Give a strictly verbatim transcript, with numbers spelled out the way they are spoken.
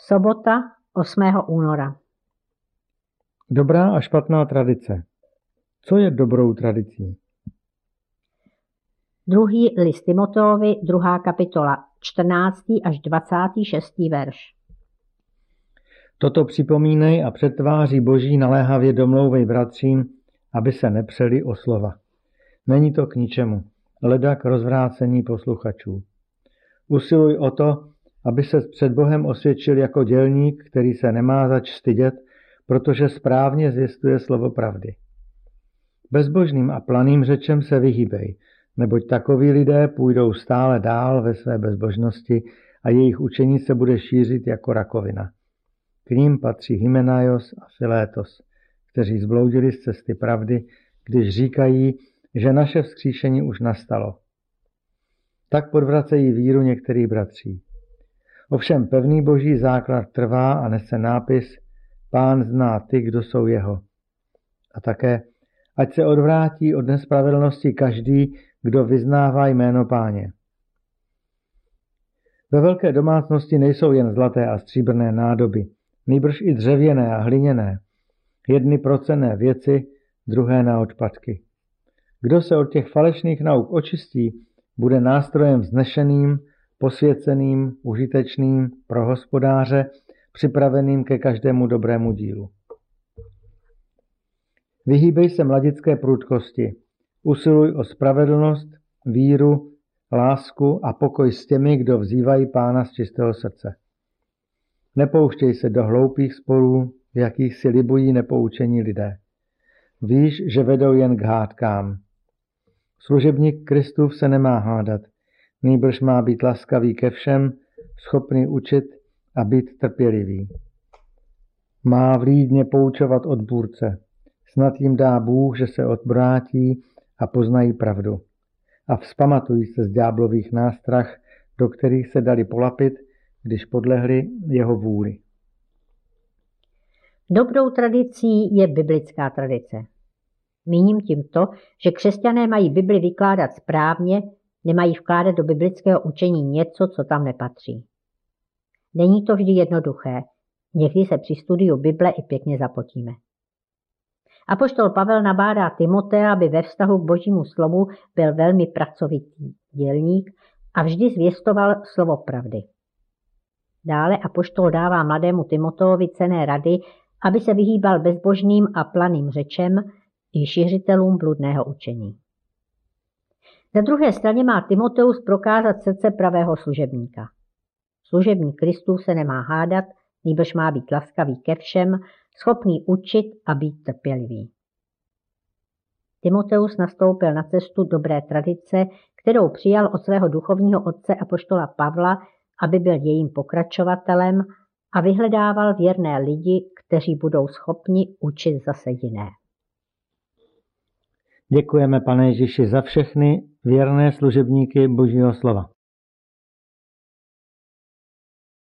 Sobota osmého února. Dobrá a špatná tradice. Co je dobrou tradicí? Druhý list Timoteovi, druhá kapitola, čtrnáctý až dvacátý šestý verš. Toto připomínej a přetváří Boží naléhavě domlouvej bratřím, aby se nepřeli o slova. Není to k ničemu, leda k rozvrácení posluchačů. Usiluj o to, aby se před Bohem osvědčil jako dělník, který se nemá zač stydět, protože správně zvěstuje slovo pravdy. Bezbožným a planým řečem se vyhýbej, neboť takoví lidé půjdou stále dál ve své bezbožnosti a jejich učení se bude šířit jako rakovina. K ním patří Hymenaios a Filétos, kteří zbloudili z cesty pravdy, když říkají, že naše vzkříšení už nastalo. Tak podvracejí víru některých bratří. Ovšem pevný boží základ trvá a nese nápis Pán zná ty, kdo jsou jeho. A také, ať se odvrátí od nespravedlnosti každý, kdo vyznává jméno Páně. Ve velké domácnosti nejsou jen zlaté a stříbrné nádoby, nýbrž i dřevěné a hliněné, jedny pro cenné věci, druhé na odpadky. Kdo se od těch falešných nauk očistí, bude nástrojem vznešeným, posvěceným, užitečným pro hospodáře, připraveným ke každému dobrému dílu. Vyhýbej se mladické prudkosti, usiluj o spravedlnost, víru, lásku a pokoj s těmi, kdo vzývají Pána z čistého srdce. Nepouštěj se do hloupých sporů, v jakých si libují nepoučení lidé. Víš, že vedou jen k hádkám. Služebník Kristův se nemá hádat, nýbrž má být laskavý ke všem, schopný učit a být trpělivý. Má vlídně poučovat odpůrce, snad jim dá Bůh, že se odvrátí a poznají pravdu. A vzpamatují se z ďáblových nástrah, do kterých se dali polapit, když podlehli jeho vůli. Dobrou tradicí je biblická tradice. Míním tím to, že křesťané mají Bibli vykládat správně, nemají vkládat do biblického učení něco, co tam nepatří. Není to vždy jednoduché, někdy se při studiu Bible i pěkně zapotíme. Apoštol Pavel nabádá Timotea, aby ve vztahu k Božímu slovu byl velmi pracovitý dělník a vždy zvěstoval slovo pravdy. Dále apoštol dává mladému Timoteovi cenné rady, aby se vyhýbal bezbožným a planým řečem i šířitelům bludného učení. Na druhé straně má Timoteus prokázat srdce pravého služebníka. Služebník Kristův se nemá hádat, nýbrž má být laskavý ke všem, schopný učit a být trpělivý. Timoteus nastoupil na cestu dobré tradice, kterou přijal od svého duchovního otce apoštola Pavla, aby byl jejím pokračovatelem a vyhledával věrné lidi, kteří budou schopni učit zase jiné. Děkujeme, Pane Ježíši, za všechny věrné služebníky Božího slova.